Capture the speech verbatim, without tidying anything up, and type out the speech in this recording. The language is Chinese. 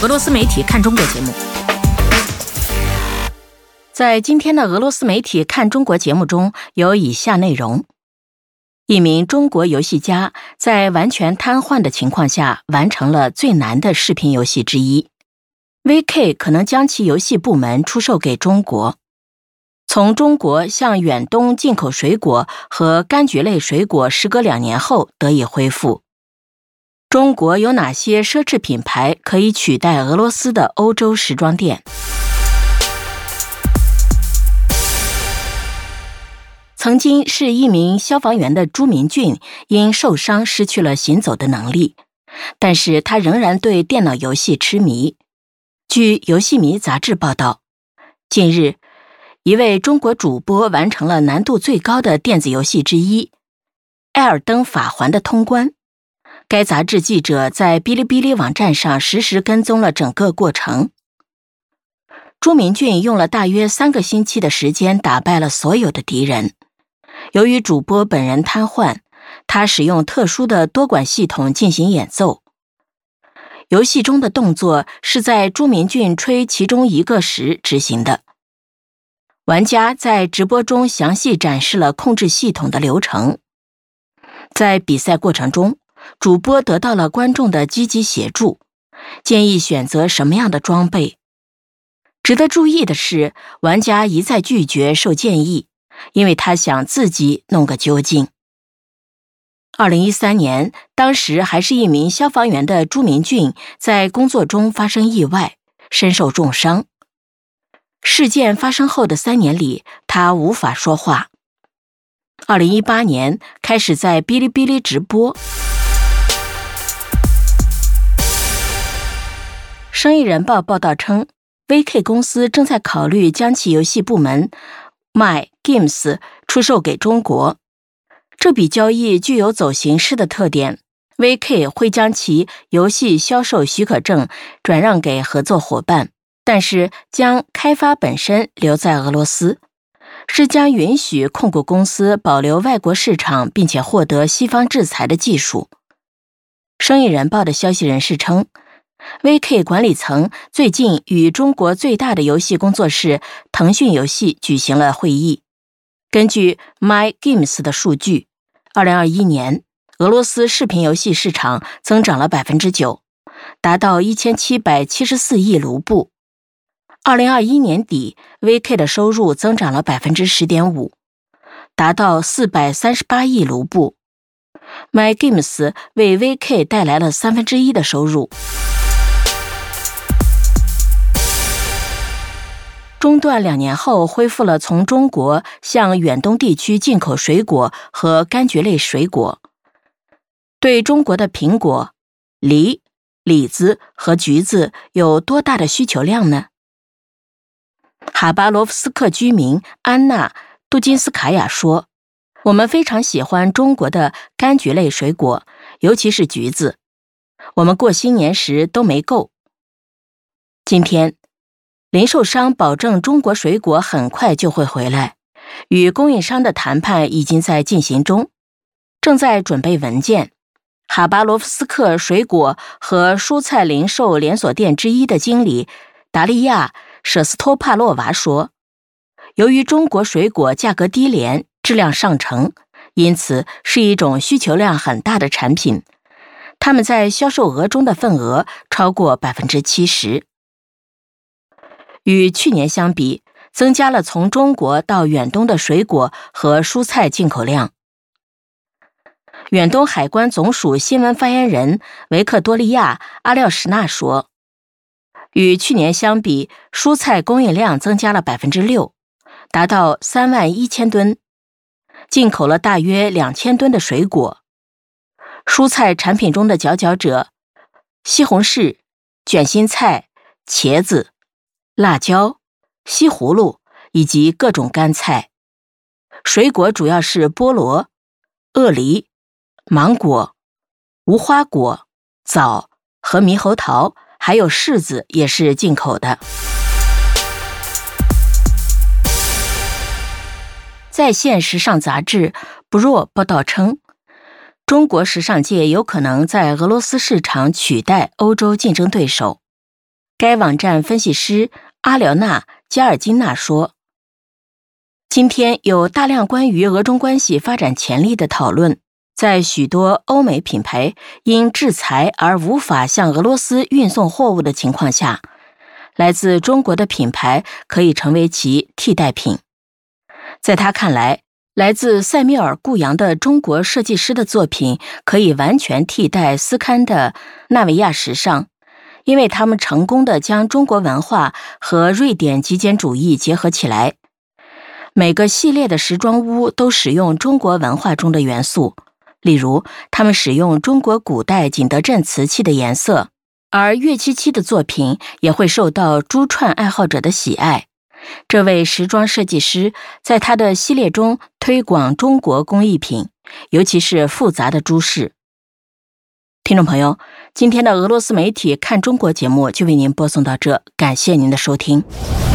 俄罗斯媒体看中国节目。在今天的俄罗斯媒体看中国节目中有以下内容：一名中国游戏家在完全瘫痪的情况下完成了最难的视频游戏之一， V K 可能将其游戏部门出售给中国。从中国向远东进口水果和柑橘类水果时隔两年后得以恢复。中国有哪些奢侈品牌可以取代俄罗斯的欧洲时装店？曾经是一名消防员的朱明俊因受伤失去了行走的能力，但是他仍然对电脑游戏痴迷。据《游戏迷》杂志报道，近日一位中国主播完成了难度最高的电子游戏之一《艾尔登法环》的通关。该杂志记者在哔哩哔哩网站上实时跟踪了整个过程。朱明俊用了大约三个星期的时间打败了所有的敌人。由于主播本人瘫痪，他使用特殊的多管系统进行演奏。游戏中的动作是在朱明俊吹其中一个时执行的。玩家在直播中详细展示了控制系统的流程。在比赛过程中，主播得到了观众的积极协助，建议选择什么样的装备。值得注意的是，玩家一再拒绝受建议，因为他想自己弄个究竟。二零一三年，当时还是一名消防员的朱明俊在工作中发生意外，身受重伤。事件发生后的三年里，他无法说话。二零一八年开始在哔哩哔哩直播。生意人报报道称 ，V K 公司正在考虑将其游戏部门 My Games 出售给中国。这笔交易具有走形式的特点 ，V K 会将其游戏销售许可证转让给合作伙伴，但是将开发本身留在俄罗斯，是将允许控股公司保留外国市场并且获得西方制裁的技术。生意人报的消息人士称， V K 管理层最近与中国最大的游戏工作室腾讯游戏举行了会议。根据 My Games 的数据，二零二一年俄罗斯视频游戏市场增长了 百分之九， 达到一千七百七十四亿卢布。二零二一年底 ，V K 的收入增长了 百分之十点五， 达到四百三十八亿卢布。My Games 为 V K 带来了三分之一的收入。中断两年后恢复了从中国向远东地区进口水果和柑橘类水果。对中国的苹果、梨、李子和橘子有多大的需求量呢？哈巴罗夫斯克居民安娜·杜金斯卡娅说，我们非常喜欢中国的柑橘类水果，尤其是橘子。我们过新年时都没够。今天，零售商保证中国水果很快就会回来，与供应商的谈判已经在进行中，正在准备文件。哈巴罗夫斯克水果和蔬菜零售连锁店之一的经理达利亚·舍斯托帕洛娃说，由于中国水果价格低廉，质量上乘，因此是一种需求量很大的产品。他们在销售额中的份额超过 百分之七十。与去年相比，增加了从中国到远东的水果和蔬菜进口量。远东海关总署新闻发言人维克多利亚·阿廖什纳说，与去年相比，蔬菜供应量增加了 百分之六， 达到三万一千吨，进口了大约两千吨的水果。蔬菜产品中的佼佼者，西红柿、卷心菜、茄子、辣椒、西葫芦以及各种干菜。水果主要是菠萝、鳄梨、芒果、无花果、枣和猕猴桃，还有柿子也是进口的。在线时尚杂志 Bro 报道称，中国时尚界有可能在俄罗斯市场取代欧洲竞争对手。 该网站分析师阿廖娜·加尔金娜说，今天有大量关于俄中关系发展潜力的讨论，在许多欧美品牌因制裁而无法向俄罗斯运送货物的情况下，来自中国的品牌可以成为其替代品。在他看来，来自塞缪尔·顾扬的中国设计师的作品可以完全替代斯堪的纳维亚时尚，因为他们成功地将中国文化和瑞典极简主义结合起来。每个系列的时装屋都使用中国文化中的元素，例如他们使用中国古代景德镇瓷器的颜色，而岳七七的作品也会受到珠串爱好者的喜爱。这位时装设计师在他的系列中推广中国工艺品，尤其是复杂的珠饰。听众朋友，今天的俄罗斯媒体看中国节目就为您播送到这，感谢您的收听。